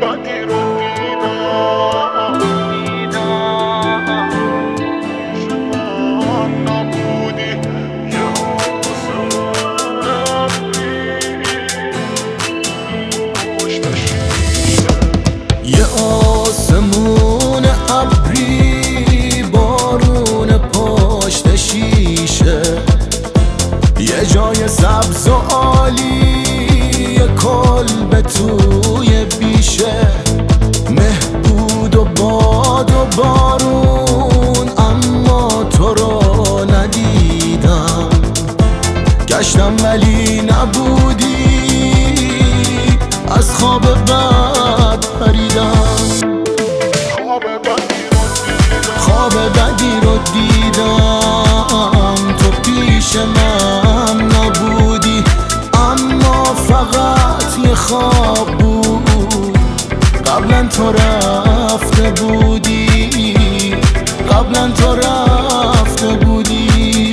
بدی رو دیدم شما نبودی یه آسمون ابری پشت شیشه یه آسمون ابری بارون پشت شیشه یه جای سبز و عالی یه کلبه توی بیشه مهبود و باد و بارون اما تو رو ندیدم گشتم ولی نبودی از خواب بد پریدم خواب بدی رو دیدم تو پیش من نبودی اما فقط یه خواب بود قبلا تو رفته بودی قبلا تو رفته بودی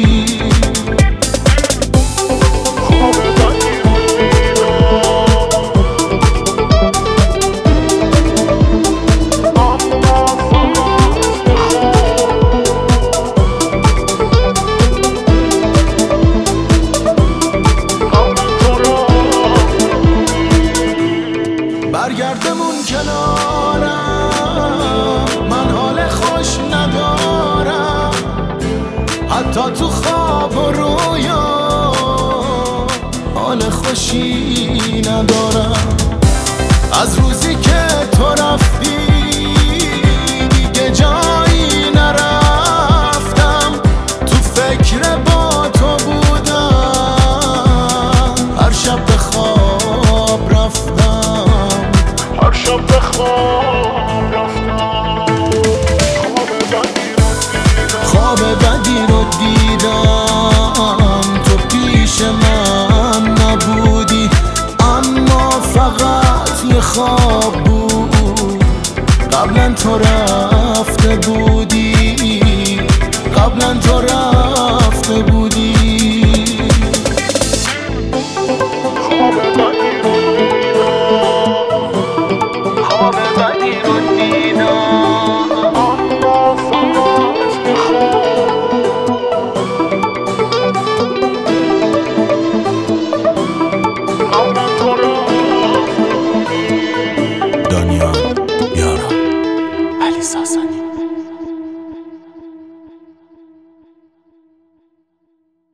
برگردمون کنارم من حال خوش ندارم حتی تو خواب و رویا حال خوشی ندارم از روزی که تو رفتی دیگه جایی نرفتم تو فکر با تو بودم هر شب به خواب رفتم هر شب به خواب رفتم خواب بدی رو دیدم تو پیش من نبودی اما فقط یه خواب بود قبلا تو رفته بودی قبلا تو رفته بودی